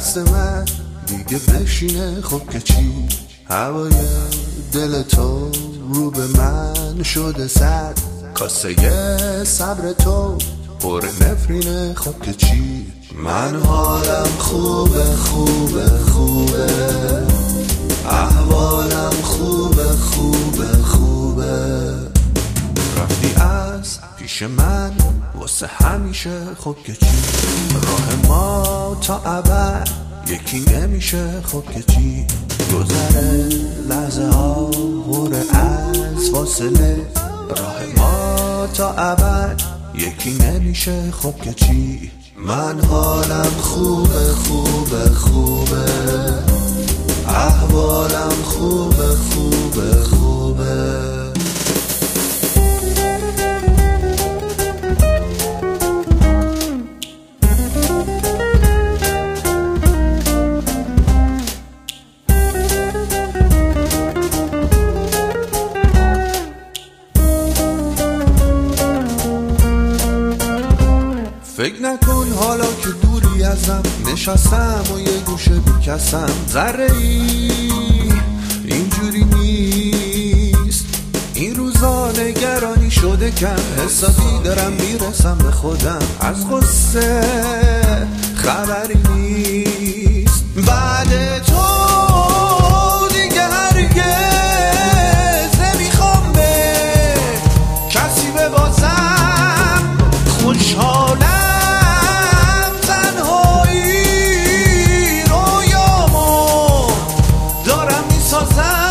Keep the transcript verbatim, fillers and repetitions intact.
دست من دیگه بشینه خب که چی؟ هوای دل تو رو به من شده سد، کاسه صبر تو پر نفرینه خب که چی؟ من حالم خوبه خوبه خوبه، احوالم خوبه خوبه خوبه. رفتی از پیش من واسه همیشه خب که چی؟ راه ما تا ابد یکی نمیشه خب که چی؟ گذره لحظه ها غور از فاصله، راه ما تا ابد یکی نمیشه خب که چی؟ من حالم خوبه خوبه خوبه، احوالم خوبه خوبه خوبه. فکر نکن حالا که دوری ازم نشستم و یه گوشه بیکسم، ذره ای اینجوری نیست این روزا، نگرانی شده کم، حسابی دارم میرسم به خودم، از غصه خبری نیست. بعد تو دیگه هرگز نمیخوام به کسی ببازم، خوشحالم تنهایی رویامو دارم میسازم.